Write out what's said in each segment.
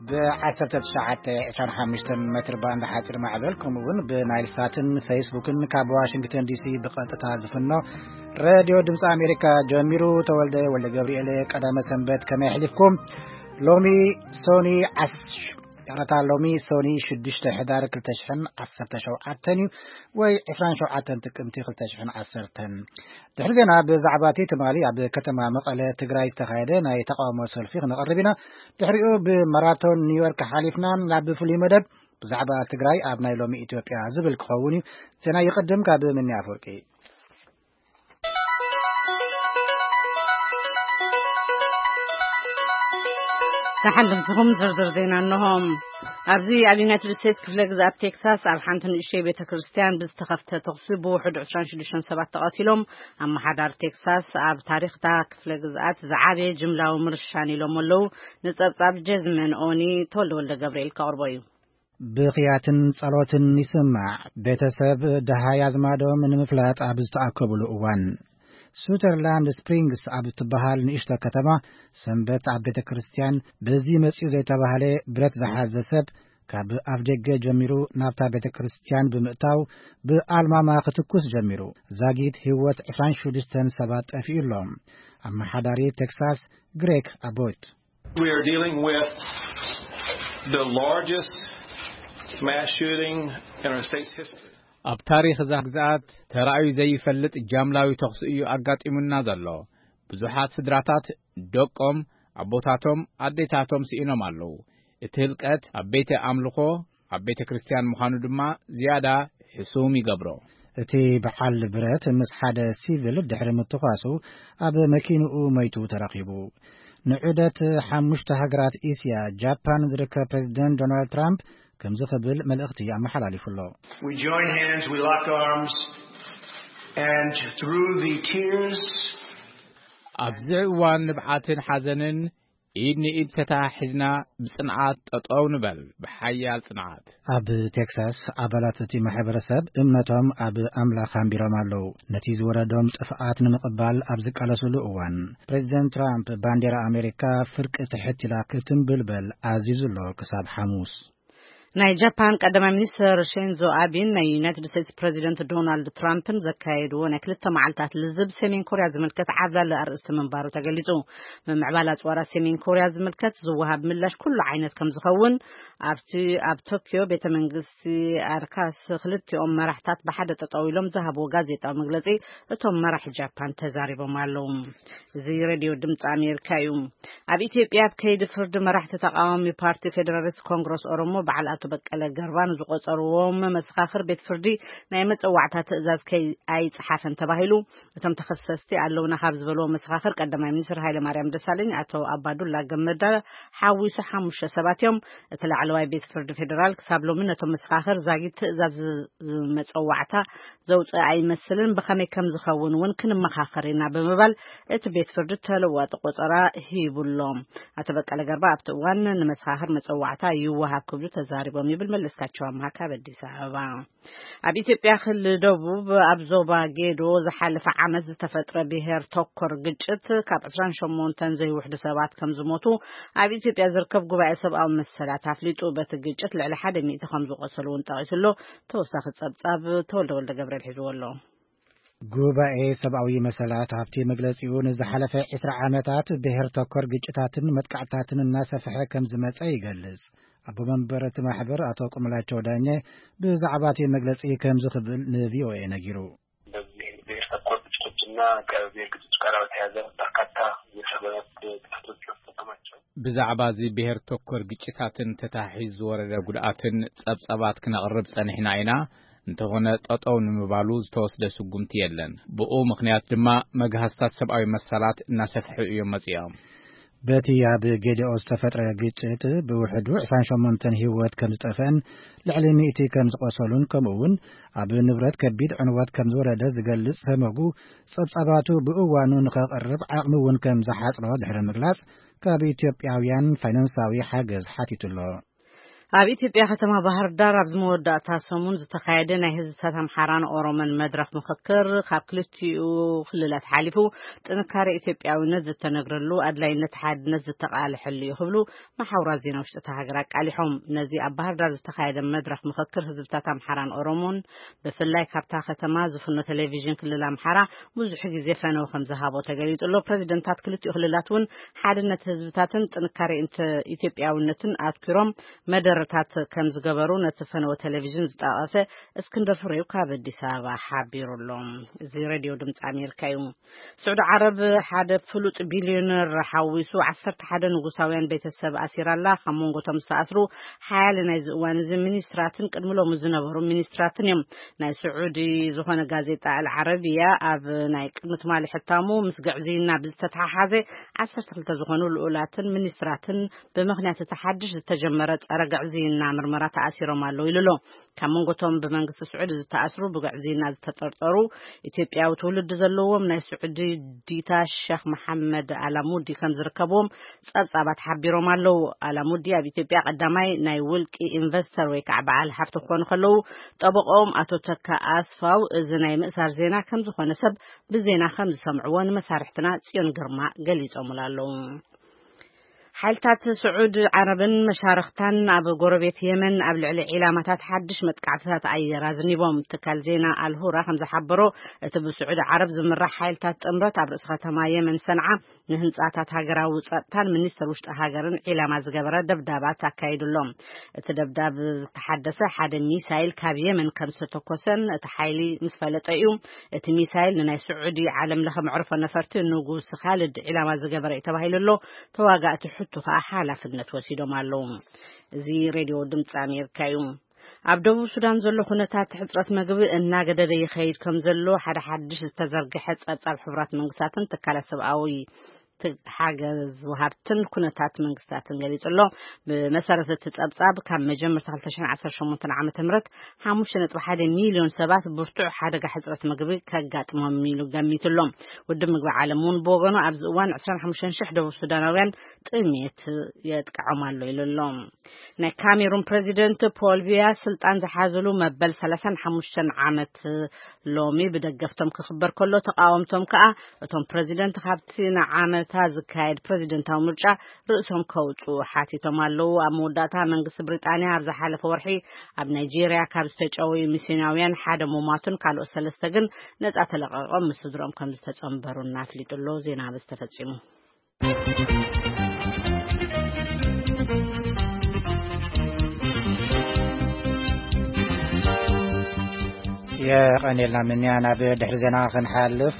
بعثرت ساعات 25 متر باند حاصل معبلكم ون بنايل ساتن فيسبوكن كاب واشنطن دي سي بقطتا زفنو راديو دمص امريكا جميرو تولده ولا جبريل قدام سنبت كما يحلفكم لومي سوني يعرض لومي سوني شدشت حدار كلتشحن 10 شوعتني وي 20 شوعتن تقمتي كلتشحن 10 تحدينا بزعباتي تمالي عبد كتما مقاله تግራይ استخايده ناي تقاوم سلفي نقربنا تحريو بماراثون نيويورك حالفنا لعب فلي مدب بزعبا تግራይ اب ناي لومي اثيوبيا زبل كخوني سنا يقدم كاب من يافرقي تحدثهم زرزر زينا أنهم أبزي أبينات رسيت كفلق زاب تكساس على حانتن إشي بيت كريستيان بستخفت تغصيبو 11 تقاتلهم أما حدار تكساس أب تاريخ تا كفلق زاب زعابي جملة ومرشاني لومولو نتصاب جزمن أوني تولو ولا جبريل كاربويو بقياتن صلوتن يسمع بيتسب دهايا زمادو من مفلات أبز تأكبلو أوان سوترلاند سبرينغس عبد تبهال نشتا كتما سنبت عبد كريستيان بزي مسيو زي تبهالي برت زحاز سب كاب أفجج جميرو نابتا بيت كريستيان بمقتاو بألماما ختكوس جميرو زاقيت هوت 26 سبات أفيرلوم أما حداري تكساس غريك أبوت. We are dealing with the largest mass shooting in our state's history. ኣብ ታሪኽ ዝግዛት ተራእዩ ዘይፈልጥ ጃምላዊ ተኽሲ እዩ ኣጋጢሙና ዘሎ ብዙሓት ስድራታት ደቆም ኣቦታቶም ኣዴታቶም ሲኢኖም ኣለዉ እቲ ህልቀት ኣብ ቤተ ኣምልኾ ኣብ ቤተ ክርስቲያን ምዃኑ ድማ ዝያዳ ሕሱም ይገብሮ እቲ በዓል ብረት ምስ ሓደ ሲቪል ድሕሪ ምትኳሱ ኣብ መኪንኡ መይቱ ተረኺቡ ንዑደት 5 ሃገራት ኤስያ ጃፓን ዝርከብ ፕሬዝደንት ዶናልድ ትራምፕ كم زخبل ملأختي عم حلالي فلو. We join hands, we lock arms, and through the tears. أبزعوان نبعاتن حزنن إيدني إيد تتاحزنا بصنعات تطاو نبل بحيال صنعات. أب تكساس أبلاتتي محبرسب إمنتهم أب أملاخان برمالو نتيز وردهم تفقات نمقبال أبزك على سلوءوان. بريزيدنت ترامب باندير أمريكا فرق تحت لاكتن بلبل عزيز الله كساب حموس. ناي جابان قدم منستر شينزو أبين ناي يونايتد ستيتس بريزيدنت دونالد ترامب زكايدو نكلتا معلتات لزب سيمين كوريا زملكت عبال أرئيس منبارو تقليزو من معبالات ورا سيمين كوريا زملكت زوهاب ملاش كل عينت كم زخون أب طوكيو بيت منغسي أركاس خلطي مرحتات بحادة تطاويلهم ذهبوا غازيتا مغلطي اتهم مرح جابان تزاريبو مالهم زي راديو دمت أمريكايوم أب إثيوبيا بكيد فرد مرحت تقاومي بارتي فيدراليست كونغرس أورومو بعلقات بقله قربان زقصروهم مسخاخر بيت فردي ناي مصوعتا تازاز كي اي صحافن تباهيلو تم تخصصتي علونا خبز بلو مسخاخر قدم منيسر هايله مريم دسالين اتو ابادولا جمدا حاوي سحمش سباتيوم تلعلواي بيت فرد فيدرال كسابلو من تم مسخاخر زاغي تازاز مصوعتا زوص اي مسلن بخمي كم زخون ونكن مخاخرينا بمبال ات بيت فرد تلوات قصرا هيبلوم اتبقله قربا ابتوان مسخاخر مصوعتا يوهاب كبدو تزاري بومي بالملسكاتشو امهاكا بديس أبا أب إثيوبيا خل دبوب أبزوبا جيدو زحالف عمز تفتر بهر توكر جدت كاب 18 تنزي وحده سبات كم زموتو أب إثيوبيا زركب قبع سب أو مسلا تفليتو بتجدت لعلى حد 105 قصلون تايسلو توسخ صبصاب تولد ولد جبريل حجولو ጉባኤ ሰብአዊ መሰላት ሀብቲ መግለጽውን ዝሐለፈ 10 ዓመታት ብሄር ተኮር ግጭታትን መጥቃዕታትንና ሰፍሐ ከም ዝመጸ ይገልጽ አቦ መንበረት ማህበር አቶ ቁምላቸው ዳኘ በዛዕባቲ መግለጽ ከም ዝኽብል ለቪኦኤ ነጊሩ በዚህ ብሄር ተኮር ግጭቶችና ከብሄር ግጭቶች ጋር በተያያዘ በርካታ የሰብአዊ ጥፋቶች ተፈጸማቸው ብዛዕባዚ ብሄር ተኮር ግጭታትን ተታሒዝ ወረደ ጉድኣትን ጸብጸባት ክነቅርብ ጸኒሕና ኢና እንተሆነ ጣጣው ንምባሉ ዝተወስደ ስጉምቲ የለን ብኡ ምክንያት ድማ መግሃስታት ሰብአዊ መሰላት እናሰፍሑ እዮም መጽያም በቲያ በጌዲኦስ ተፈጥረ ግጭት በውሕዱ 28 ህይወት ከም ዝጠፈን ልዕሊ 100 ከም ዝቆሰሉን ከምኡውን ኣብ ንብረት ከቢድ ዕንወት ከም ዝወረደ ዝገልጽ ሰመጉ ጸብጸባቱ ብእዋኑ ንኸቀርብ ዓቕሚውን ከም ዝሓጽሮ ድሕሪ ምግላጽ ካብ ኢትዮጵያውያን ፋይናንሳዊ ሓገዝ ሓቲቱሎ ኣብ ኢትዮጵያ ከተማ ባህር ዳር ኣብ ዝመወዳእታ ሰሙን ዝተኻየደ ናይ ህዝብታት ኣምሓራን ኦሮሞን መድረኽ ምክክር ካብ ክልቲኡ ክልላት ሓሊፉ ጥንካሬ ኢትዮጵያውነት ዝተነግረሉ ኣድላይነት ሓድነት ዝተቃለሐሉ ይኽብሉ ማሕበራት ዜና ውሽጢ ሃገር ኣቃሊሖም ነዚ ኣብ ባህር ዳር ዝተኻየደ መድረኽ ምክክር ህዝብታት ኣምሓራን ኦሮሞን ብፍላይ ካብታ ከተማ ዝፍኖ ቴሌቪዥን ክልል ኣምሓራ ብዙሕ ግዜ ፈነው ከም ዝሃቦ ተገሊጹሎ ፕሬዚደንታት ክልቲኡ ክልላት እውን ሓድነት ህዝብታትን ጥንካሬ ኢትዮጵያውነትን ኣትኪሮም መደረታት ከም ዝገበሩ ነቲ ፈነወ ቴሌቪዥን ዝጠቐሰ እስክንድር ፍሬው ካብ አዲስ አበባ ሓቢሩሎም እዚ ሬድዮ ድምፂ ኣሜሪካ እዩ ስዑድ ዓረብ ሓደ ፍሉጥ ቢልዮነር ሓዊሱ 11 ንጉሳውያን ቤተሰብ ኣሲራላ ካብ መንጎቶም ዝተኣስሩ ሓያል ናይ ዝእዋን እዚ ሚኒስትራትን ቅድሚሎም ዝነበሩ ሚኒስትራትን እዮም ናይ ስዑዲ ዝኾነ ጋዜጣ አልዓረቢያ ኣብ ናይ ቅድሚት ማሊ ሕታሙ ምስ ገዕዚና ብዝተተሓሓዘ 12 ዝኾኑ ልኡላትን ሚኒስትራትን ብምኽንያት ተሓድሽ ዝተጀመረ ፀረ ገዕዚና ምርመራ ተኣሲሮም ኣለዉ ኢሉሎ ካብ መንጎቶም ብመንግስቲ ስዑድ ዝተኣስሩ ብገዕዚና ዝተጠርጠሩ ኢትዮጵያዊ ትውልድ ዘለዎም ናይ ስዑዲ ዲታ ሼክ መሐመድ አላሙዲ ከም ዝርከብዎም ጸብጻባት ሓቢሮም ኣለዉ አላሙዲ ኣብ ኢትዮጵያ ቀዳማይ ናይ ውልቂ ኢንቨስተር ወይ ከዓ በዓል ሃብቲ ክኾኑ ከለዉ ጠበቆም ኣቶ ተካ ኣስፋው እዚ ናይ ምእሳር ዜና ከም ዝኾነ ሰብ ብዜና ከም ዝሰምዕዎ ንመሳርሕትና ጽዮን ግርማ ገሊጾም ኣለዉ ሓይልታት ስዑድ ዓረብን መሻርክታን ኣብ ጎረቤት የመን ኣብ ልዕሊ ዒላማታት ሓድሽ መጥቃዕትታት ኣየር ኣዝኒቦም ትካል ዜና አልሁራ ከም ዝሓበሮ እቲ ብስዑድ ዓረብ ዝምራሕ ሓይልታት ጥምረት ኣብ ርእሲ ከተማ የመን ሰንዓ ንህንጻታት ሃገራዊ ጸጥታን ሚኒስትር ውሽጢ ሃገርን ዒላማ ዝገበረ ደብዳባት ኣካይድሎም እቲ ደብዳብ ዝተሓደሰ ሓደ ሚሳይል ካብ የመን ከም ዝተተኮሰን እቲ ሓይሊ ምስ ፈለጠ እዩ እቲ ሚሳይል ንናይ ስዑዲ ዓለም ለኸ መዕርፎ ነፈርቲ ንጉስ ኻልድ ዒላማ ዝገበረ እዩ ተባሂሉሎ ተዋጋእቲ ተኸ ሓላፍነት ወሲዶም ኣለዉ እዚ ሬድዮ ድምፂ ኣሜሪካ እዩ ኣብ ደቡብ ሱዳን ዘሎ ኩነታት ሕጽረት ምግቢ እናገደደ ይኸይድ ከም ዘሎ ሓደ ሓድሽ ዝተዘርግሐ ጸብጻብ ሕብራት መንግስታትን ትካላት ሰብኣዊ ሓገዝ ወሃብትን ኩነታት መንግስታትን ገሊጹሎ ብመሰረት እቲ ጸብጻብ ካብ መጀመርታ 2018 ዓመተ ምህረት 5.1 ሚልዮን ሰባት ብርቱዕ ሓደጋ ሕጽረት ምግቢ ከጋጥሞም ኢሉ ገሚቱሎም ውድብ ምግቢ ዓለም እውን ብወገኑ ኣብዚ እዋን 25,000 ደቡብ ሱዳናውያን ጥሜት የጥቅዖም ኣሎ ኢሉሎም ናይ ካሜሩን ፕሬዚደንት ፖል ቢያ ስልጣን ዝሓዘሉ መበል 35 ዓመት ሎሚ ብደገፍቶም ክኽበር ከሎ ተቃወምቶም ከዓ እቶም ፕሬዚደንት ካብቲ ንዓመት ዝካየድ ፕሬዚደንታዊ ምርጫ ርእሶም ከውፁ ሓቲቶም ኣለዉ ኣብ መወዳእታ መንግስቲ ብሪጣንያ ኣብ ዝሓለፈ ወርሒ ኣብ ናይጄርያ ካብ ዝተጨወዩ ሚስዮናውያን ሓደ ሙማቱን ካልኦት ሰለስተ ግን ነጻ ተለቐቖም ምስ ስድሮኦም ከም ዝተጸንበሩ እናፍሊጡሎ ዜና ዝተፈጺሙ የቀኔልና ምንያን ኣብ ድሕሪ ዜና ክንሓልፍ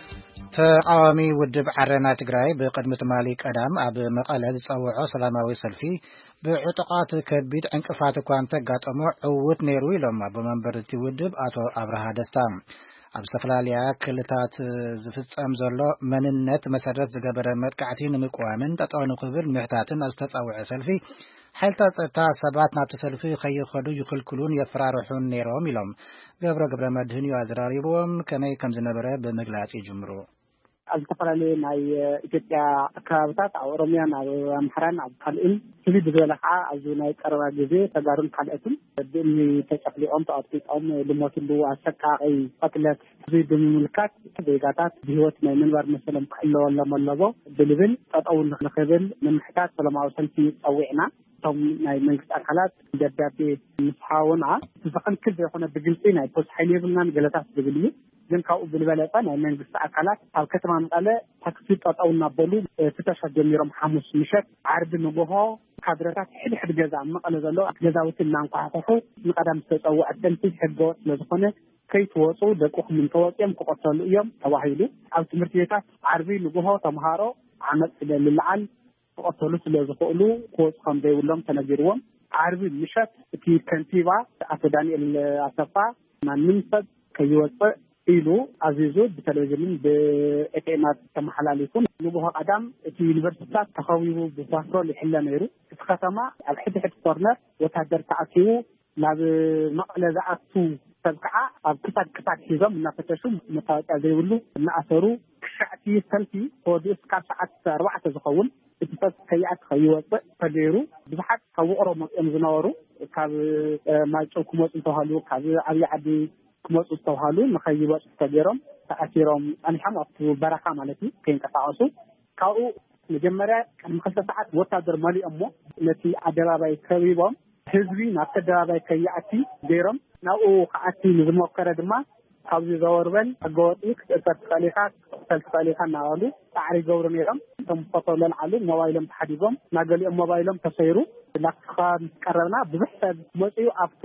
ተቃዋሚ ውድብ ዓረና ትግራይ በቅድሚት ማሊ ቀዳም ኣብ መቐለ ዝጸውዖ ሰላማዊ ሰልፊ ብዕጡቃት ከቢድ ዕንቅፋት እኳ እንተጋጠሞ ዕውት ነይሩ ኢሎም በመንበርቲ ውድብ አቶ አብርሃ ደስታ ኣብ ዝተፈላለዩ ክልታት ዝፍጸም ዘሎ መንነት መሰረት ዝገበረ መጥቃዕቲ ንምቋምን ጠጠው ንክብል ምሕታትን ኣብ ዝተጸውዐ ሰልፊ ሓይልታት ጸጥታ ሰባት ናብቲ ሰልፊ ከይኸዱ ይክልክሉን የፈራርሑን ነይሮም ኢሎም ገብረ መድህን ኣዘራሪቦም ከመይ ከም ዝነበረ ብምግላጽ ይጅምሩ ኣብ ዝተፈላለዩ ናይ ኢትዮጵያ አካባቢታት ኣብ ኦሮሚያን ኣብ ኣምሓራን ኣብ ካልእን ፍልይ ዝበለ ከዓ ኣብዚ ናይ ቀረባ ግዜ ተጋሩን ካልኦትን ብእምኒ ተጨፍሊቆም ተቐጥቂጦም ልሞትሉ ኣሰቃቂ ቅትለት እዚ ብምምልካት ዜጋታት ብሂወት ናይ ምንባር መሰሎም ክሕልወሎም ኣለዎ ብልብል ጠጠው ንክብል ንምሕታት ሰላማዊ ሰልፊ ፀዊዕና እቶም ናይ መንግስቲ ኣካላት ደብዳቤ ምስሓውና ዝኸንክል ዘይኮነ ብግልፂ ናይ ፖሊስ ሓይሊ የብልናን ገለታት ዝብል እዩ ግን ካብኡ ብልበለጠ ናይ መንግስቲ ኣካላት ኣብ ከተማ መቐለ ታክሲ ጠጠው እናበሉ ፍተሻ ጀሚሮም ሓሙስ ምሸት ዓርቢ ንግሆ ካድረታት ሕድሕድ ገዛ መቐለ ዘሎ ገዛውቲ እናንኳሕኩሑ ንቀዳም ዝተፀውዐ ሰልፊ ሕገወጥ ስለዝኾነ ከይትወፁ ደቁኹም እንተወፅኦም ክቆተሉ እዮም ተባሂሉ ኣብ ትምህርቲ ቤታት ዓርቢ ንግሆ ተምሃሮ ዓመፅ ስለልልዓል ክቆተሉ ስለዝኽእሉ ክወፁ ከም ዘይብሎም ተነጊርዎም ዓርቢ ምሸት እቲ ከንቲባ ኣቶ ዳንኤል ኣሰፋ ማንም ሰብ ከይወፅእ ኢሉ አዚዙ በቴሌቪዥን በኤቴናት ተመሓላሊፉን ንግሆ ቀዳም እቲ ዩኒቨርሲቲታት ተኸቢቡ ብፓትሮል ይሕለ ነይሩ እቲ ከተማ ኣብ ሕድሕድ ኮርነር ወታደር ተኣኪቡ ናብ መቐለ ዝኣቱ ሰብ ከዓ ኣብ ክሳድ ሒዞም እናፈተሹ መታወቂያ ዘይብሉ እናኣሰሩ ክሻዕቲ ሰልፊ ወዲ እስካብ ሰዓት 4 ዝኸውን እቲ ሰብ ከይኣት ከይወፅእ ተገይሩ ብዙሓት ካብ ውቅሮ መፅኦም ዝነበሩ ካብ ማይጨው ክመፁ ተባሃሉ ካብ ዓብይ ዓዲ ክመፁ ተባሃሉ ንኸይወፁ ተገይሮም ተኣሲሮም ጸኒሖም ኣብቲ በረኻ ማለት እዩ ከይንቀሳቀሱ ካብኡ መጀመሪያ ቅድሚ 2 ሰዓት ወታደር መሊኦም ነቲ ኣደባባይ ከቢቦም ህዝቢ ናብ ኣደባባይ ከይኣቲ ገይሮም ናብኡ ከኣቲ ንዝሞከረ ድማ ካብዚ ዘወርበን ኣገወጢ ክትፈትፈልካ እናበሉ ጣዕሪ ገብሩ ነይሮም እቶም ፈተለን ዓሉ ሞባይሎም ተሓዲጎም ናገሊኦም ሞባይሎም ተሰይሩ ላክኻ ቀረብና ብዙሕ ሰብ መፅኡ ኣብቱ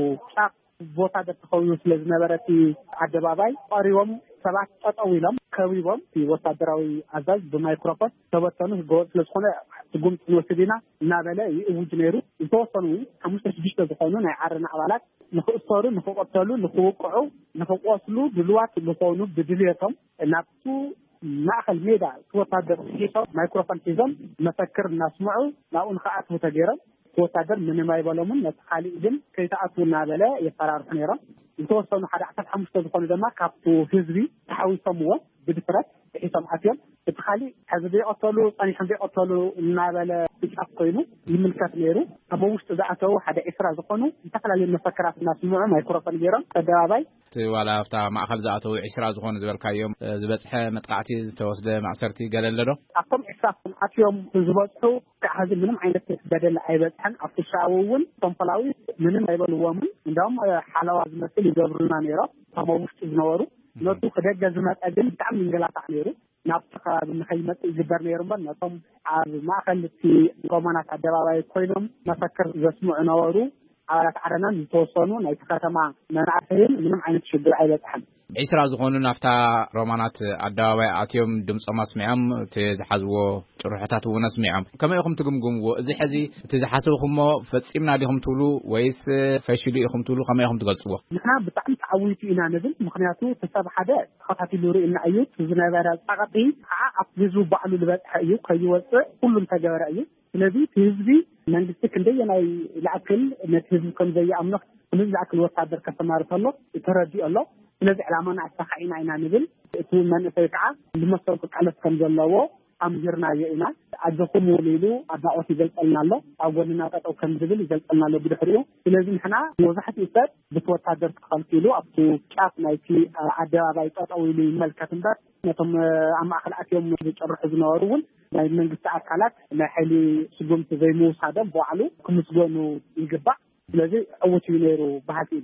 ጫፍ ቦታ ተኸውዩ ስለዝነበረቲ ኣደባባይ ቀሪቦም ሰባት ጠጠው ኢሎም ከቢቦም ወታደራዊ አዛዥ በማይክሮፎን ተበተኑ ህገወጥ ስለዝኾነ ትጉም ትወስዲና እናበለ ይእውጅ ነይሩ ዝተወሰኑ 5-6 ዝኾኑ ናይ ዓረና አባላት ንኽእሰሩ ንኽቆተሉ ንኽውቅዑ ንኽቆስሉ ድልዋት ዝኾኑ ብድልየቶም ናብቱ ማእኸል ሜዳ ወታደር ሒሶም ማይክሮፎን ሒዞም መፈክር እናስምዑ ናብኡ ንኽኣትዉ ተገይሮም ወታደር ምንም አይበለሙን ነጥኻሊ ግን ከይተኣትዉ እናበለ የፈራርሑ ነይሮም ዝተወሰኑ 15 ዝኾኑ ድማ ካብቱ ህዝቢ ተሓዊሶምዎ ብድፍረት ሒሶም ኣትዮም እቲ ኻሊ ሕዝቢ ይቆተሉ ጸኒሖም ይቆተሉ እናበለ ይጻፍ ኮይኑ ይምልከት ነይሩ ኣብ ውሽጢ ዝኣተው ሓደ 20 ዝኾኑ ዝተፈላለዩ መፈክራት እናስምዑ ማይክሮፎን ገይሮም ተደባባይ ዋላ ኣፍታ ማእኸል ዝኣተው 20 ዝኾኑ ዝበልካዮም ዝበጽሐ መጥቃዕቲ ዝተወስደ ማዕሰርቲ ገለለዶ ኣብቶም 20 ኣትዮም ዝበጽሑ ካሕዚ ምንም ዓይነት በደል ኣይበጽሐን ኣብቲ ሻውውን ቶምፈላዊ ምንም ኣይበልዎም እንደውም ሓላዋ ዝመስል ይገብሩና ነይሮም ኣብ ውሽጢ ዝነበሩ ነቱ ከደገ ዝመጣ ግን ብጣዕሚ እንገላታዕ ነይሩ ናብቲ ከባቢ ንኸይመጽእ ይግበር ነይሩ እምበር ነቶም ኣብ ማእኸል እቲ ጎመናት ኣደባባይ ኮይኖም መፈክር ዘስምዑ ነበሩ ኣባላት ዓረናን ዝተወሰኑ ናይቲ ከተማ መናእሰይን ምንም ዓይነት ሽግር ኣይበጽሐን 20 ዝኾኑ ናፍታ ሮማናት ኣደባባይ ኣትዮም ድምጾም ኣስሚዖም እቲ ዝሓዝዎ ጭርሖታት እውን ኣስሚዖም ከመይ ኢኹም ትግምግምዎ እዚ ሕዚ እቲ ዝሓሰብኩሞ ፈጺምና ዲኹም ትብሉ ወይስ ፈሽሉ ኢኹም ትብሉ ከመይ ኢኹም ትገልጽዎ ንሕና ብጣዕሚ ተዓዊቱ ኢና ንብል ምክንያቱ ተሰብ ሓደ ተኸታቲሉ ርኢና እዩ ዝነበረ ጸቕጢ ከዓ ኣብ ህዝቡ ባዕሉ ዝበጽሐ እዩ ከይወፅእ ኩሉ ተገበረ እዩ ስለዚ ህዝቢ መንግስቲ ክንደየናይ ላዕክል ነቲ ህዝቢ ከም ዘይኣምኖ ኩሉ ላዕክል ወታደር ከተማርተሎ ተረዲኡ ኣሎ ስለዚ ዕላማና ኣስተኻኢና ኢና ንብል እቲ መንእሰይ ከዓ ልመሰልኩ ቃለስ ከም ዘለዎ ኣምሂርናዮ ኢና ኣጀኹም ወሊሉ ኣድናቆት ይገልጸልና ኣሎ ኣብ ጎንና ጠጠው ከም ዝብል ይገልጸልና ኣሎ ብድሕሪኡ ስለዚ ንሕና መብዛሕትኡ ሰብ ብወታደር ተኸልኪሉ ኣብቲ ጫፍ ናይቲ ኣደባባይ ጠጠው ኢሉ ይመልከት እምበር ነቶም ኣብ ማእኸል ኣትዮም ዝጨርሑ ዝነበሩ እውን ናይ መንግስቲ ኣካላት ናይ ሓይሊ ስጉምቲ ዘይምውሳዶም ባዕሉ ክምስገኑ ይግባእ ስለዚ ዕውት እዩ ነይሩ ባህቲ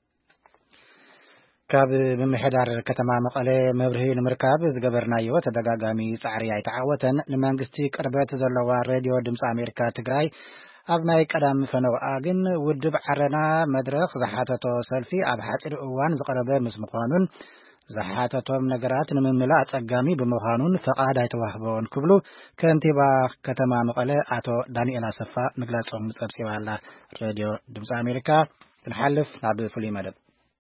ካብ ምምሕዳር ከተማ መቐለ መብርሂ ንምርካብ ዝገበርናዮ ተደጋጋሚ ጻዕሪ ኣይተዓወተን ንመንግስቲ ቅርበት ዘለዋ ሬድዮ ድምፂ ኣሜሪካ ትግራይ ኣብ ናይ ቀዳም ፈነውኣ ግን ውድብ ዓረና መድረኽ ዝሓተቶ ሰልፊ ኣብ ሓፂር እዋን ዝቐረበ ምስ ምዃኑን ዝሓተቶም ነገራት ንምምላእ ጸጋሚ ብምዃኑን ፈቓድ ኣይተዋህቦን ክብሉ ከንቲባ ከተማ መቐለ ኣቶ ዳንኤል ኣሰፋ ምግላጾም ጸብጺባ ኣላ ሬድዮ ድምፂ ኣሜሪካ ክንሓልፍ ናብ ፍሉይ መደብ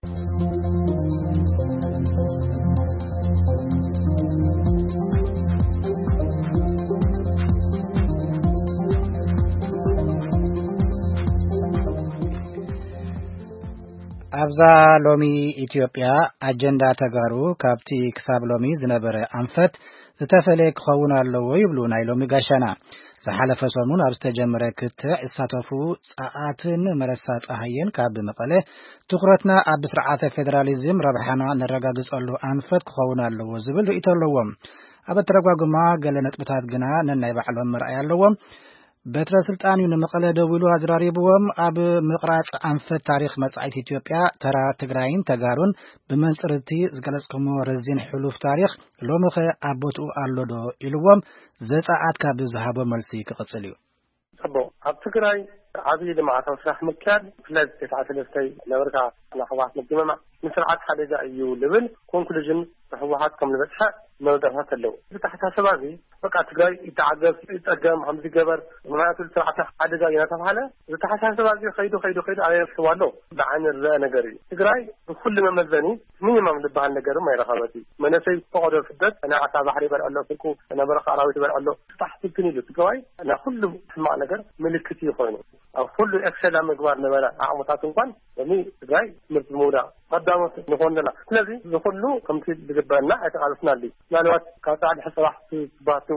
ኣብዛ ሎሚ ኢትዮጵያ ኣጀንዳ ተጋሩ ካብቲ ክሳብ ሎሚ ዝነበረ ኣንፈት ዝተፈለየ ክኸውን ኣለዎ ይብሉ ናይ ሎሚ ጋሻና ዝሓለፈ ሰሙን ኣብ ዝተጀመረ ክትዕ ዝሳተፉ ጸዓትን መረሳ ፀሃየን ካብ መቐለ ትኩረትና ኣብ ስርዓተ ፌደራሊዝም ረብሓና ነረጋግጸሉ አንፈት ክኸውን ኣለዎ ዝብል ርእይቶ ኣለዎም ኣብ ተረጋግማ ገለ ነጥብታት ግና ነናይ ባዕሎም መርኣይ ኣለዎም በትረ ስልጣን ንመቐለ ደውሉ አዝራሪብዎም ኣብ ምቕራጽ አንፈት ታሪኽ መጻኢት ኢትዮጵያ ተራ ትግራይን ተጋሩን ብመንጽርቲ ዝገለጽከሞ ረዚን ሕሉፍ ታሪኽ ሎምኸ ኣቦቱ ኣሎዶ ኢልዎም ዘጻዓት ካብ ዝሃቦ መልሲ ክቕጽል እዩ صبو ኣብ ትግራይ ዓብይ ልምዓታዊ ስራሕ ምክያድ ብፍላይ 93 ነበርካ ናሕዋት መግመማ ንስርዓት ሓደጋ እዩ ልብል ኮንክሉዥን ሕወሓት ከም ዝበፅሐ መውደታት ኣለው እዚ ተሓሳሰባዚ በቃ ትግራይ ይተዓገብ ይጠገም ከም ዝገበር ምክንያቱ ስርዓት ሓደጋ እዩ ተባሃለ እዚ ተሓሳሰባዚ ከይዱ ኣየፍዋሎ ብዓይኒ ዝረአ ነገር እዩ ትግራይ ብኩሉ መመዘኒ ሚኒመም ዝበሃል ነገርም ኣይረኸበት መነሰይ ፈቆዶ ስደት ናይ ዓሳ ባሕሪ ይበልዕ ኣሎ ስልኩ ነበረ ኣራዊት ይበልዕ ኣሎ ታሕትክን ኢሉ ትግራይ ናይ ኩሉ ሕማቅ ነገር ምልክት እዩ ኮይኑ ኣብ ኩሉ ኤክሰላ ምግባር ነበረ ዓሙታት እንኳን በሚ ትግራይ ምርት ሙዳ ቀዳሞት ንኾንና ስለዚህ ዝኩሉ ከምቲ ዝግበአና ኣይተቃለስና ሊ ምናልባት ካብ ጻዕዲ ሕሰባህ ትባህትውን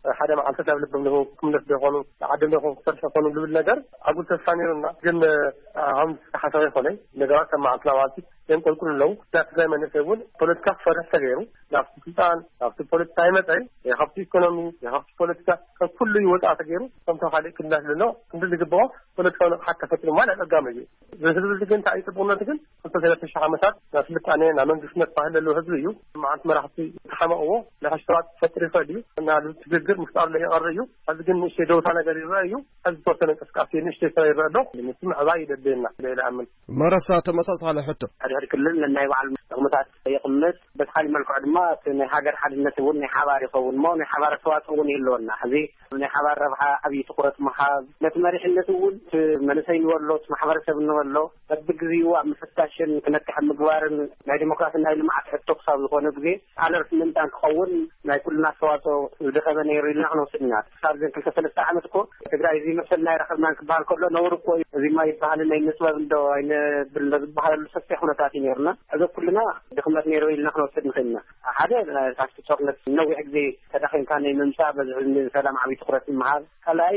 حدا مع الكتاب اللي بنقوله كملت بيخونوا عدم يخون ترشحون بالنجار أقول تفانيرنا جن هم حسابي خلي نجارات مع الكلاماتي يمكن كل لو لا زي ما نسوون بوليتيكا فرح تغيروا نفس السلطان نفس البوليتيكا يمتعي يخفض إيكونومي يخفض بوليتيكا كل يوضع تغيروا ثم تخلي كل الناس لنا كل اللي جبوا بوليتيكا حتى فترة ما لا أقامي بس اللي كنت عايز تقولنا تقول أنت سيرت الشحامات ناس اللي تعنين عمل جسمة فهل اللي هزليو مع أنت ما راح تحمقوا لهالشرط فترة فاديو أنا تقدر مختار لي أريو هذا جن شيء دوت أنا قريب رأيو هذا توصل كسكافين نشتري سير رأيو لما تسمع عايد الدينا ليلة عمل مرسات متصل على حتى هذا كلنا لنا يوعى المتعة يقمت بس خالي ملك عدمات إن حاجة حد الناس يقولني حواري قون ما إن حوار سوات قوني اللون هذه إن حوار ربحة أبي تقرأ محاب نتمارس الناس يقول من سين والله محور سبنا والله بدقزي ومفتاشن كنا تحمل جوار ما ديمقراطية اللي ما عاد تقصى بالقانون بقى على رسم تان قون ما كل الناس سواتو دخلنا يرينا نحن وصلنا صار زين كل سنة عمتكو تقرأ زي مثلا رحمنا كبار كله نور كوي زي ما يفعل لنا النسبة بندو إن بالبحر السفيح ونتاتينيرنا هذا كلنا دخلنا يرينا نحن وصلنا هذا تعرف تشوفنا نوع زي تدخل كان ينشأ من سلام عبي تقرأ المعاد هلاي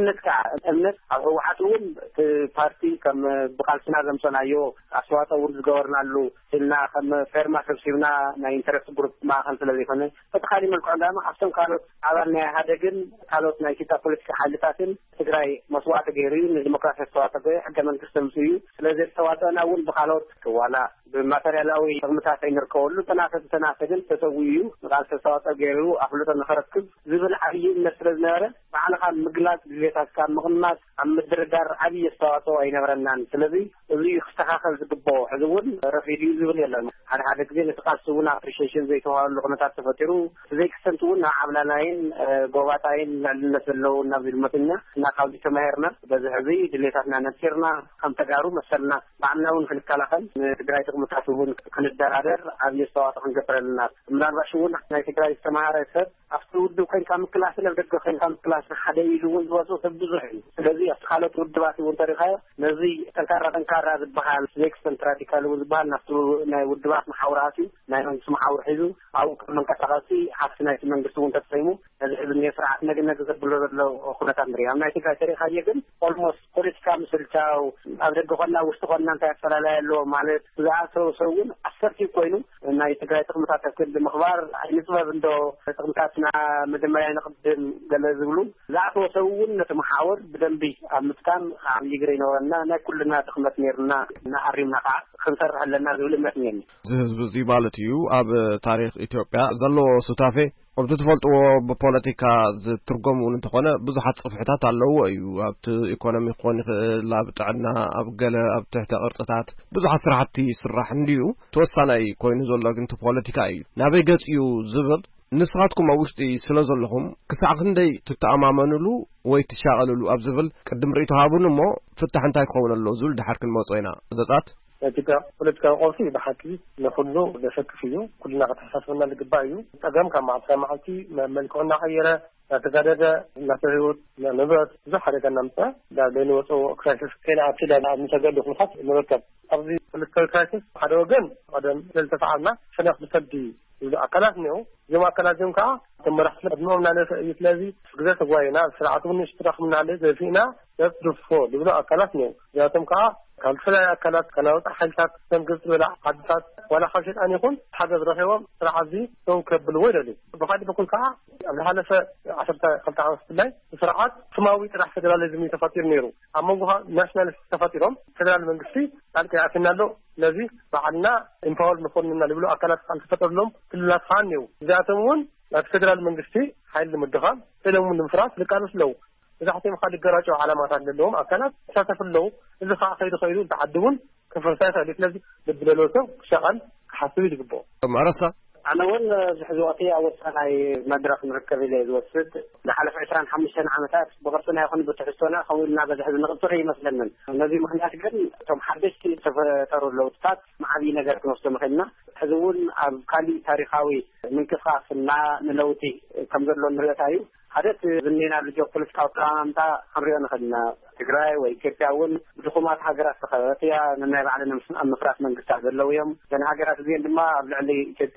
أمنت أو حتقول بارتي كم بقال سنة زمسنا يو أصوات ورد جورنا له إلنا كم فيرما سبسيبنا نا إنترست جروب ما خلص الذي فني فتخلي من القدامى أحسن قالوا على هذا جن قالوا نا كتاب بوليتيك حالتاتين تجري مسوات غيرين الديمقراطية سوات غير حتى من قسم سيو لذي سوات أنا أول بقالوا ولا بمثال أوي متاسين الكل تناسجن تسويه قال سوات غيره أفلت النخرتك زبل حقيقي نسر النار معنا خال مقلات بيتات كان مغنات عم مدردار عبي سواتو أي نبرنان سلبي اللي يختخاخل زببو حذون رفيدي زبل يلا هذا كذي نتقاسون appreciation زي توها اللغة تفترو زي كسنتون عملناين جواتاين للنسلو نبذ المتنة نقاودي سماهرنا بزهزي دليتنا نسيرنا هم تجارو مثلنا معنا في الكلاخن تجاري متاسبون كن الدرادر عبي سوات خنجبر الناس من البشون احنا تجاري سماهر سر أفتود وكان كم كلاس نبدأ كان كم كلاس حدا يلون واسو سبزرين الذي أسخاله تودباتي ونطريقها نزي تنكرر بحال سليكس تنتراتيكال وزبال نفتو ودبات محاوراتي نايم محاور حزو أو من كتغاسي حسنا من بسون تسيمو هذا اللي يفرع نجنا قبل خنا تمري أما تيجي تاريخ هايجن almost political مسلتاو أبدأ قلنا واشتغلنا أنت أكثر لا لو معلت زعسو سوون أكثر شيء كوينو ناي تيجي تقمت تكل بمخبار نسبة بندو تقمتنا مدمر نقدم جلزولو زعسو سوون نتمحاور بدنبي متكان عم يجرينا ورنا كلنا تقمت نيرنا نعرمنا خنصر هلنا زول متنين زي بالتيو أب تاريخ إثيوبيا زلوا ستافي أو تفضل ببوليتيكا ترجم ونتقنا بزحت صفحات على أيو أبت إقامة قوان لا بتعنا أبجل أبتحت أرتطات بزحت سرعتي سرح نديو توصلنا كوين زول لكن تبوليتيكا أيو نبي جت يو زبل نسخاتكم أوشتي سلازل لهم كساعن دي تتعاملوا ويتشاغلوا أبزبل قدم ريتو هابون مو فتح انتاي قوان اللوزول دحرك الموصينا زات بوليتيكا قوسي بحكي نخلو نشك فيه كلنا قد حساسنا لقبايو أقام كان مع سامحتي ملكونا غيره تجدد نتهود نبرد زحرة كنامتا دا بينو تو كرايسيس كان عتيدا نتجدد خلاص نركب أرضي بوليتيكال كرايسيس هذا وجن هذا نلتفعلنا شنخ بسدي أكلات نيو يوم أكلات يوم كا ثم رح نبنو من على يتلازي جزء قوينا سرعتهم نشترك من عليه زي فينا يبدو فوق يبدو أكلات نيو جاتهم كا كان فلا أكلات كناوت حلتات تنقص ولا حدثات ولا خشيت أن يكون حدث رهيوم سرعة زي تنكب الويلة بقعد بقول كا هذا عشرة خمسة عام سنة سرعات سماوي راح فدرال لازم يتفاتير نيرو أما جوها ناشنال تفاتيرهم فدرال من قصي قال كي عشان له الذي بعدنا إمباور نفون من اللي بيقولوا أكلات عن تفاتير لهم كلنا ثانيو ذاتهم فدرال من قصي حيل المدخل تلهم من الفراس اللي كانوا سلو إذا حتى مخالف جراج وعلامات عندهم أكلات سافر له إذا خيرون تعدون كفرسات اللي لازم بدلوسه شغل حسوي جبوا مرسا أنا وين زحزوقتي أول سنة مدرسة مركبة اللي زوجت لحلف 25 عامات بقرصنا يخون بتحسونا خوينا بزحز نقطري مثلا الذي مهنا تقول ثم حدثت ترى لو تات مع ذي نجار نص مخنا حزون قالي تاريخاوي من كفاصنا نلوتي كم زلون مرتايو حدث زنينا الجيوبوليتيكال كلامتا خبرنا خدنا تجري ويكتاون بدخومات حجرات سخرتيا ننبع على مفرات من قصة اللويم لأن حجرات زين ما على كتا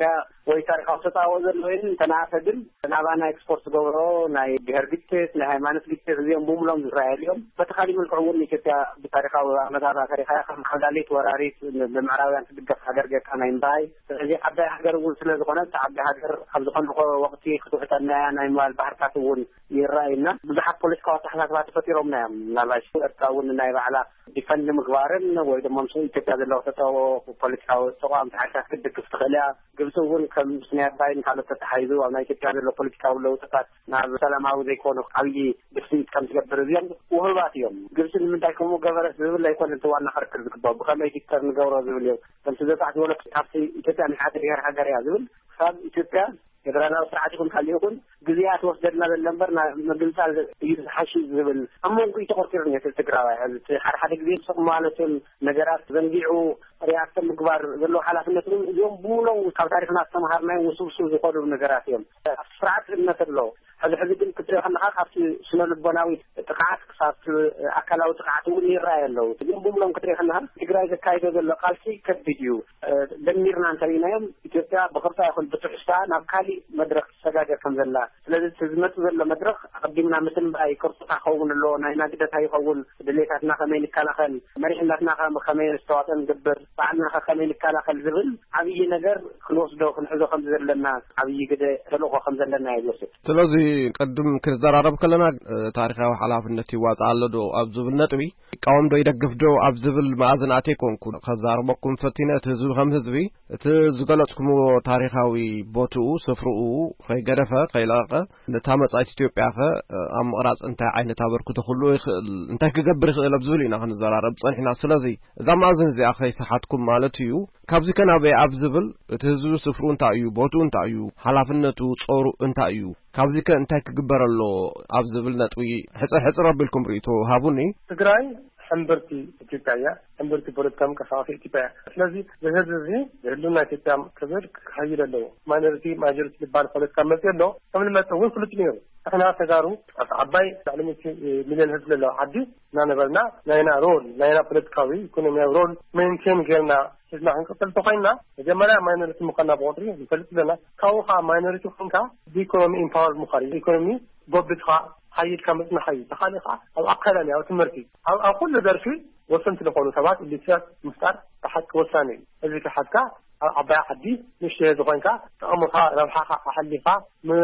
ወይ ታሪካዊ ተጣወዘ ለወይን ተናፈድን ናባና ኤክስፖርት ገብሮ ናይ ብሄር ግጭት ናይ ሃይማኖት ግጭት እዚኦም ብሙሎም ዝራእዮም በተኻሊ መልክዑን ኢትዮጵያ በታሪካዊ አመታታ ታሪካ ከመሐዳሊት ወራሪት በምዕራባውያን ትድገፍ ሀገር ገካ ናይ ምባይ ስለዚህ ዓባይ ሀገር እውን ስለዝኾነ ዓባይ ሀገር ኣብ ዝኾነኮ ወቅቲ ክትውሕተና ናይ ምባል ባህርታት እውን ይራኣይና ብዙሓት ፖለቲካዊ ተሓሳስባት ተፈጢሮም ናዮም ናባሽ እርታውን ናይ ባዕላ ዲፈንድ ምግባርን ወይ ድማ ምስ ኢትዮጵያ ዘለዎ ተጠዎ ፖለቲካዊ ተቋም ተሓሳስ ክድግፍ ትኽእልያ ግብጽ እውን ከም ምክንያት ባይን ካልኦት ተታሒዙ ኣብ ናይ ኢትዮጵያ ዘሎ ፖለቲካዊ ለውጥታት ናብ ሰላማዊ ዘይኮኑ ዓብዪ ግፊት ከም ዝገብር እዚኦም ውህባት እዮም ግብጽ ንምንታይ ከምኡ ገበረት ዝብል ኣይኮነን እቲ ዋና ክርክር ዝግባእ ብኸመይ ዲክተር ንገብሮ ዝብል እዮም ከምቲ ዘፃዕ ዝበሎ ካብቲ ኢትዮጵያ ናይ ሓደ ብሄር ሃገር እያ ዝብል ካብ ኢትዮጵያ ፌደራላዊ ስርዓት ይኹን ካልእ ይኹን ግዜያት ወስደና ዘሎ እምበር ምግልፃል እዩ ዝሓሽ ዝብል እሞንኩ ተቆርጢሩ ነቲ ትግራዋይ እቲ ሓደ ግዜ ስቕ ማለትን ነገራት ዘንጊዑ ሪያክት ምግባር ዘሎ ሓላፍነት እዚኦም ብሙሎም ካብ ታሪክና ዝተምሃርናዮ ውስብስብ ዝኾኑ ነገራት እዮም ስርዓት እምነት ኣሎ ሕዚ ግን ክትሪኦ ከለካ ካብቲ ስነ ልቦናዊ ጥቅዓት ክሳብ ኣካላዊ ጥቅዓት እውን ይረኣዩ ኣለዉ ግን ብሙሎም ክትሪኦ ከለካ ትግራይ ዘካይዶ ዘሎ ቃልሲ ከቢድ እዩ ደሚርና እንተሪእናዮም ኢትዮጵያ ብቅርፃ ይኹን ብትሕዝታ ናብ ካሊእ መድረክ ተሰጋገር ከም ዘላ ስለዚ ዝመፁ ዘሎ መድረክ ኣቀዲምና ምትንባይ ቅርፅታ ክኸውን ኣለዎ ናይና ግደታ ይኸውን ድሌታትና ከመይ ንከላኸል መሪሕነትና ከመይ ዝተዋፅአ ንግበር ባዕልና ከመይ ንከላኸል ዝብል ዓብዪ ነገር ክንወስዶ ክንሕዞ ከም ዘለና ዓብዪ ግደ ተልእኮ ከም ዘለና ይወስድ ስለዚ ቅድም ክንዘራረብ ከለና ታሪካዊ ሓላፍነት ይዋፅእ ኣሎ ዶ ኣብ ዝብል ነጥቢ ይቃወም ዶ ይደግፍ ዶ ኣብ ዝብል ማእዘን ኣተይኮንኩ ከዛረበኩም ፈቲነት ህዝቢ ከም ህዝቢ እቲ ዝገለጽኩምዎ ታሪካዊ ቦትኡ ስፍርኡ ከይገደፈ ከይለቐ ነታ መጻኢት ኢትዮጵያ ኣብ ምቕራጽ እንታይ ዓይነት ኣበርክቶ ክህሉ ይኽእል እንታይ ክገብር ይኽእል ኣብ ዝብል ኢና ክንዘራረብ ፀኒሕና ስለዚ እዛ ማእዘን እዚኣ ከይሰሓትኩም ማለት እዩ ካብዚ ከናበይ ኣብ ዝብል እቲ ህዝቢ ስፍሩ እንታይ እዩ ቦትኡ እንታይ እዩ ሓላፍነቱ ጾሩ እንታይ እዩ ካብዚ ከ እንታይ ክግበር ኣሎ ኣብ ዝብል ነጥቢ ሕፅር ኣቢልኩም ርእይቶ ሃቡኒ ትግራይ ሕምብርቲ ኢትዮጵያ እያ ሕምብርቲ ፖለቲካ ምንቅስቃስ ኢትዮጵያ ስለዚ ዝህዝብ እዚ ህልውና ኢትዮጵያ ክብል ክኸይድ ኣለዎ ማይኖሪቲ ማጆሪቲ ዝበሃል ፖለቲካ መፅእ ኣሎ ከም ዝመፅእ እውን ፍሉጥ ነይሩ እሕና ተጋሩ ዓባይ ላዕሊ ሚልዮን ህዝቢ ዘለዎ ዓዲ እናነበርና ናይና ሮል ናይና ፖለቲካዊ ኢኮኖሚያዊ ሮል ሜንቴን ጌርና ሕዝና ክንቅፅል ተኮይንና መጀመርያ ማይኖሪቲ ምዃንና ብቁጥሪ ንፈልጥ ዘለና ካብኡ ከዓ ማይኖሪቲ ኮንካ ብኢኮኖሚ ኢምፓወር ምዃን ኢኮኖሚ ጎብትኻ حيد كم نحيي تخلي أو أقل أو تمرتي أو كل ذرفي وصلت لقول سبات اللي تصير مفتر تحت وثاني اللي تحتك عباية حدي مش زغنكا أمرها ربحها أحلفها من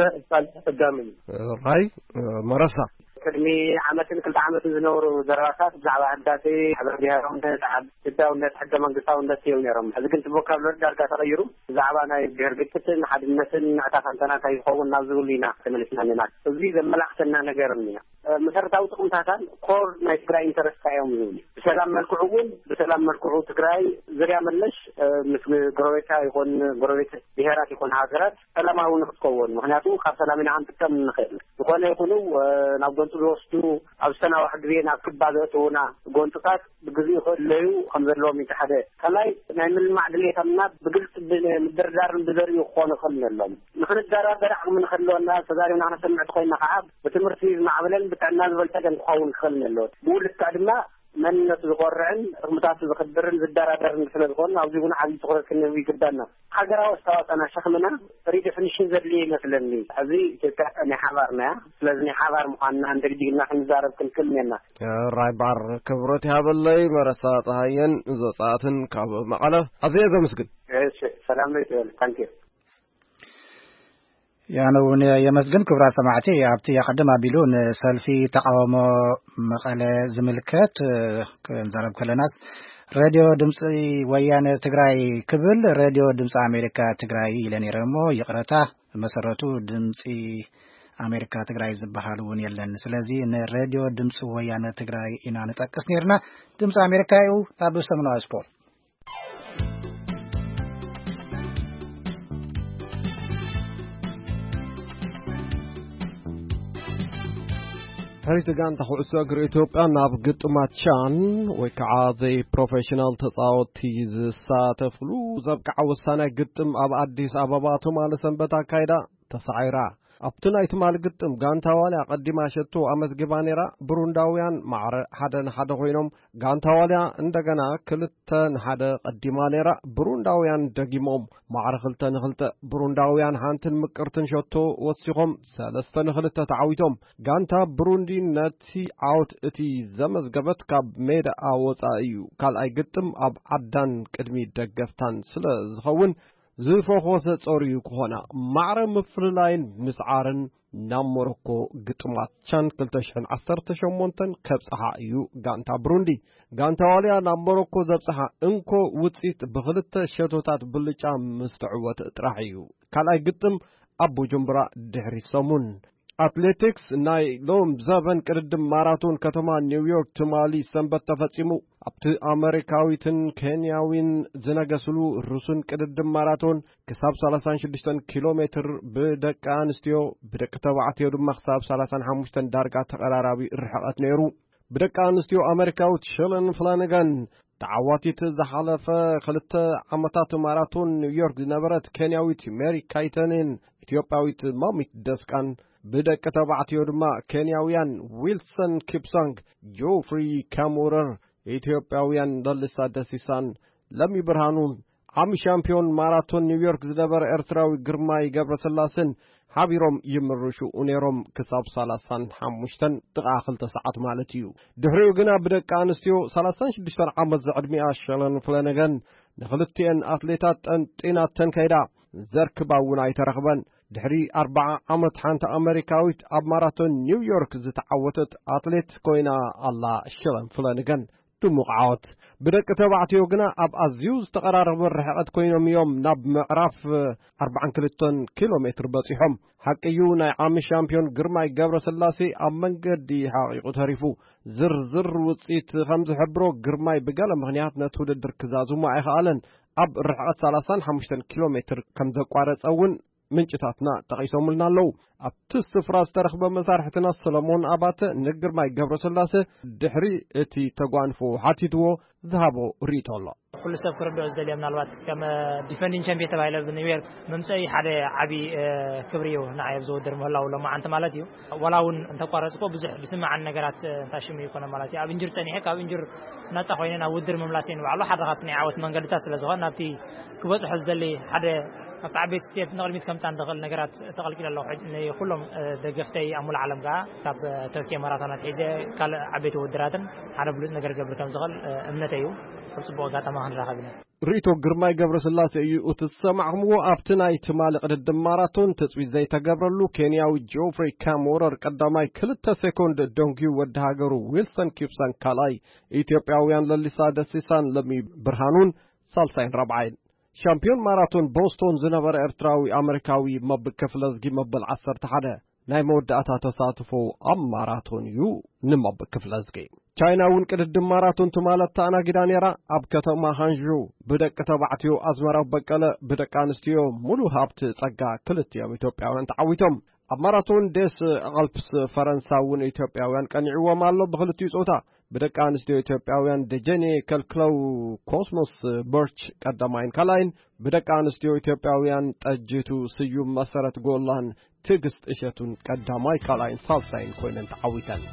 قدامي راي مرسا كلمي عامة كل عامة زنور دراسات زعوا عداتي حضر بها رمضان تعب جدا والناس حتى من قصة والناس يونيرهم هذا كنت بوكا بلرجع كتغيروا زعوا أنا يجهر جدا حد الناس نعتقد أننا كيخون نازل لنا تملسنا لنا وزيد ملحسنا نجارمنا مسرت أو تقوم تحتان كور ما يتقرأ إنترست كيوم يومي بسلام ملكعون بسلام ملكعو تقرأي زريع ملش مثل قرويتا يكون قرويتا بهارات يكون حاضرات سلام هو نقصون مهناتو خاف سلامين عن تكتم من خير وقال يقولوا نبضن تلوستو أو سنة واحد غيرنا كل بعضنا قنطات بجزء خليه خمسة لهم يتحدى خلاي نعمل المعدلية تمنا بقلت بالدردار بدري وخوان خلنا لهم نحن الدردار درح من خلوا الناس تداري ونحن سمعت خوينا عاب بتمرتي معاملين بتاع الناس والتجن خون خلنا لهم بقول التعليمات من نتذكرن متعصب خدرن بالدردار مثل الخون أو يكون عادي تقول كنا ويقدرنا حجرة واستوت أنا شخمنا تريد فنشين زلي مثلا لي هذه تتعني حوارنا لازم حوار مقارنة عندك دينا حنزار كل منا راي بار كبرتي هذا اللي مرسات هاين زطاتن كاب مقالة هذه مسكن سلام عليكم ثانك يعني يمسجن كبرى سمعتي عبتي قدم بيلون سلفي تقاوم مقالة زملكات كنزرب كل الناس راديو دمسي ويان تجراي كبل راديو دمس أمريكا تجراي لني رمو يقرأته مسرته دمسي أمريكا تجراي زبحالون يلن سلازي إن راديو دمس ويان تجراي إن أنا تكسنيرنا دمس أمريكا يو تابوس من أسبوع هريت جان تخو أسواق إثيوبيا ناب قطمات شان وكعاذي بروفيشنال تصاوتي زساتفلو زبق عوسانا قطم أب أديس أباباتهم على سنبتا كايدا تسعيرا ኣብቲ ናይ ትማሊ ግጥም ጋንታ ዋልያ ቀዲማ ሸቶ ኣመዝጊባ ነይራ። ብሩንዳውያን ማዕረ 1-1 ኮይኖም ጋንታ ዋልያ እንደገና 2-1 ቀዲማ ነይራ። ብሩንዳውያን ደጊሞም ማዕረ 2-2 ብሩንዳውያን ሃንትን ምቅርትን ሸቶ ወሲኾም 3-2 ተዓዊቶም ጋንታ ብሩንዲ ነቲ ዓወት እቲ ዘመዝገበት ካብ ሜዳ ወፃ እዩ። ካልኣይ ግጥም ኣብ ዓዳን ቅድሚ ደገፍታን ስለ ዝኸውን ዝፎኾሰ ጾርዩ ክኾና ማዕረ ምፍልላይን ምስዓርን ናብ ሞሮኮ ግጥማት ቻን 2018 ከብጽሓ እዩ ጋንታ ብሩንዲ። ጋንታ ዋልያ ናብ ሞሮኮ ዘብጽሓ እንኮ ውጽኢት ብኽልተ ሸቶታት ብልጫ ምስተዕወት ጥራሕ እዩ። ካልኣይ ግጥም ኣብ ቡጁምቡራ ድሕሪ ሰሙን አትሌቲክስ ናይ ሎም ዘበን ቅድድም ማራቶን ከተማ ኒውዮርክ ትማሊ ሰንበት ተፈጺሙ ኣብቲ ኣሜሪካዊትን ኬንያዊን ዝነገስሉ ሩስን ቅድድም ማራቶን ክሳብ 36 ኪሎ ሜትር ብደቂ ኣንስትዮ ብደቂ ተባዕትዮ ድማ ክሳብ 35 ዳርጋ ተቀራራቢ ርሕቀት ነይሩ። ብደቂ ኣንስትዮ ኣሜሪካዊት ሸለን ፍላነጋን ተዓዋቲት ዝሓለፈ 2 ዓመታት ማራቶን ኒውዮርክ ዝነበረት ኬንያዊት ሜሪ ካይተንን ኢትዮጵያዊት ማሚት ደስቃን ብደቂ ተባዕትዮ ድማ ኬንያውያን ዊልሰን ኪፕሳንግ ጆፍሪ ካሞረር ኢትዮጵያውያን ለሊሳ ደሲሳን ለሚ ብርሃኑን ዓሚ ሻምፒዮን ማራቶን ኒውዮርክ ዝነበረ ኤርትራዊ ግርማይ ገብረስላሴን ሓቢሮም ይምርሹ ነይሮም ክሳብ 35 ጥቓ 2 ሰዓት ማለት እዩ። ድሕሪኡ ግና ብደቂ ኣንስትዮ 36 ዓመት ዘዕድሚኣ ሸለን ፍላነጋን ንኽልቲአን ኣትሌታት ጠንጢናተን ከይዳ ዘርክባ እውን ኣይተረኽበን። ድሕሪ 40 ዓመት ሓንቲ ኣሜሪካዊት ኣብ ማራቶን ኒውዮርክ ዝተዓወተት አትሌት ኮይና ኣላ ሸለን ፍላነጋን ድሙቕ ዓወት። ብደቂ ተባዕትዮ ግና ኣብ ኣዝዩ ዝተቀራረበ ርሕቀት ኮይኖም እዮም ናብ ምዕራፍ 42 ኪሎ ሜትር በፂሖም። ሓቂዩ ናይ ዓሚ ሻምፒዮን ግርማይ ገብረስላሴ ኣብ መንገዲ ሓቂቁ ተሪፉ። ዝርዝር ውጽኢት ከም ዝሕብሮ ግርማይ ብገለ ምክንያት ነቲ ውድድር ክዛዝሙ ኣይከኣለን። ኣብ ርሕቀት 35 ኪሎ ሜትር ከም ዘቋረጸ እውን ምንጭታትና ጠቂሶምልና ኣለው። ኣብቲ ስፍራ ዝተረኽበ መሳርሕትና ሰለሞን ኣባተ ንግርማይ ገብረስላሴ ድሕሪ እቲ ተጓንፎ ሓቲትዎ ዝሃቦ ርእቶ ኣሎ። ኩሉ ሰብ ክርድኦ ዝደልዮ ምናልባት ከም ዲፌንዲንግ ቻምፒዮን ተባሂለ ብኒውዮርክ መምፅኢ ሓደ ዓቢ ክብሪ እዩ ንዓይ ዝውድር ምህላው ሎማዓንቲ ማለት እዩ። ወላ እውን እንተቋረፅኮ ብዙሕ ዝስማዓን ነገራት እንታሽሙ ይኮነ ማለት እዩ። ኣብ እንጅር ፀኒሐ ካብ እንጅር ነፃ ኮይነ ናብ ውድድር ምምላስ ንባዕሉ ሓደ ካብቲ ናይ ዓወት መንገድታት ስለ ዝኾነ ናብቲ ክበፅሖ ዝደሊ ሓደ ካብቲ ዓበይቲ ስቴፕ ንቕድሚት ከምፃን ዝኽእል ነገራት ተቐልቂለ ኣለኹ። ንኩሎም ደገፍተይ ኣብ ሙሉእ ዓለም ከዓ ካብ ቶኪዮ ማራቶናት ሒዘ ካልእ ዓበይቲ ውድራትን ሓደ ብሉፅ ነገር ገብር ከም ዝኽእል እምነት እዩ። ጽቡቕ ኣጋጣሚ ክንረኸብ ኢና። ርእቶ ግርማይ ገብረስላሴ እዩ እትሰማዕምዎ። ኣብቲ ናይ ትማሊ ቅድድም ማራቶን ተፅዊት ዘይተገብረሉ ኬንያዊ ጆፍሪ ካሞረር ቀዳማይ 2 ሴኮንድ ደንጊዩ ወዲ ሃገሩ ዊልሰን ኪፕሳን ካልኣይ ኢትዮጵያውያን ለሊሳ ደሲሳን ለሚ ብርሃኑን ሳልሳይን ረብዓይን። ሻምፒዮን ማራቶን ቦስቶን ዝነበረ ኤርትራዊ ኣሜሪካዊ መብል ክፍለዝጊ መበል 11 ናይ መወዳእታ ተሳትፎ ኣብ ማራቶን እዩ ንመብል ክፍለዝጊ። ቻይናውን ቅድድም ማራቶን ትማለት ተኣናጊዳ ነይራ። ኣብ ከተማ ሃንዡ ብደቂ ተባዕትዮ ኣዝመራው በቀለ ብደቂ ኣንስትዮ ሙሉእ ሃብቲ ጸጋ ክልቲኦም ኢትዮጵያውያን ተዓዊቶም። ኣብ ማራቶን ዴስ ኣልፕስ ፈረንሳውን ኢትዮጵያውያን ቀኒዕዎም ኣሎ ብክልቲኡ ጾታ። ብደቂ ኣንስትዮ ኢትዮጵያውያን ደጀኔ ከልክለው ኮስሞስ በርች ቀዳማይን ካልኣይን፣ ብደቂ ኣንስትዮ ኢትዮጵያውያን ጠጅቱ ስዩም መሰረት ጎላን ትዕግስት እሸቱን ቀዳማይ ካልኣይን ሳልሳይን ኮይነን ተዓዊተን።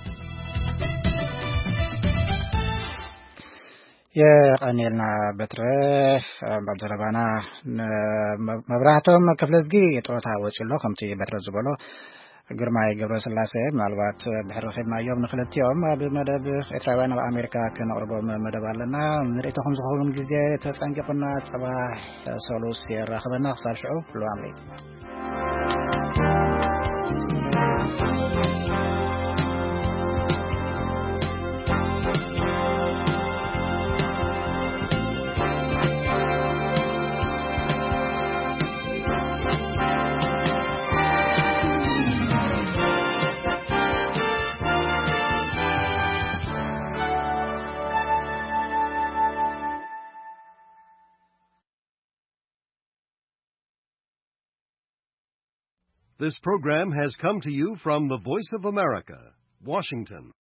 የቀኒልና በትረ ባልደረባና መብራህቶም ክፍለዝጊ የጦታ ወጪሎ ከምቲ በትረ ዝበሎ ግርማይ ገብረስላሴ ምናልባት ድሕሪ ኺድናዮም ንክልቲኦም ኣብ መደብ ኤርትራውያን ኣብ ኣሜሪካ ከነቕርቦም መደብ ኣለና። ንርእይቶኹም ዝኸውን ግዜ ተጸንቂቁና ጽባሕ ሰሉስ የራኽበና ክሳብ ሽዑ ልዋም ለይት This program has come to you from the Voice of America, Washington.